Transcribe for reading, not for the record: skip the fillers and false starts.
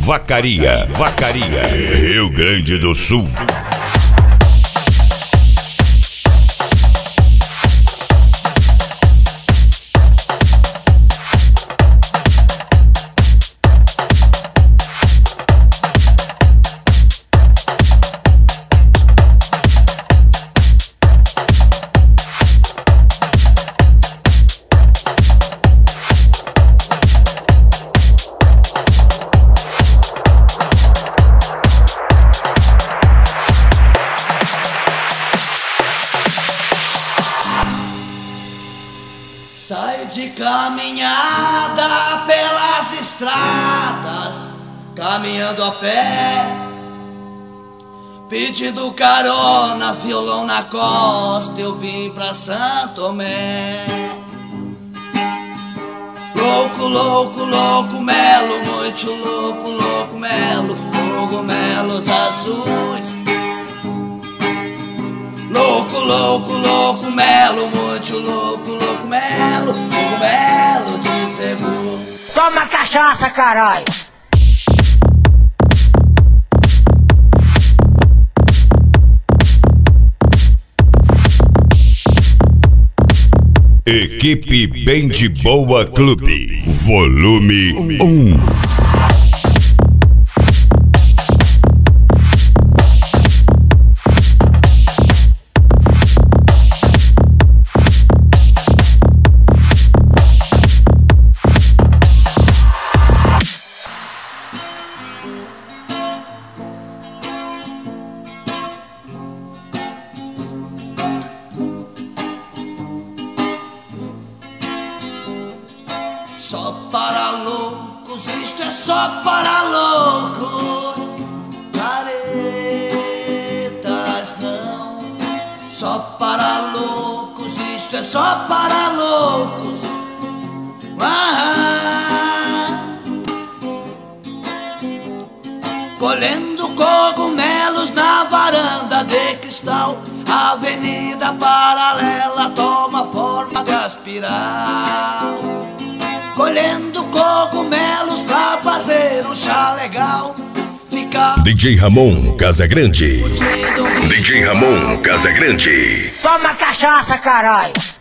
Vacaria, Rio Grande do Sul. Saio de caminhada pelas estradas, caminhando a pé, pedindo carona, violão na costa, eu vim pra Santo Tomé. Louco, louco, louco, melo, muito louco, louco, melo, cogumelos azuis. Louco, louco, louco, melo, muito louco, louco, melo, cogumelo de cebu. Toma cachaça, caralho! Equipe Bem de Boa Clube, volume 1. Só para loucos, isto é só para loucos. Caretas não. Só para loucos, isto é só para loucos. Colhendo cogumelos na varanda de cristal, a avenida paralela toma forma de espiral. Colhendo cogumelos pra fazer um chá legal. DJ Ramon Casagrande. DJ Ramon Casagrande. Toma cachaça, caralho!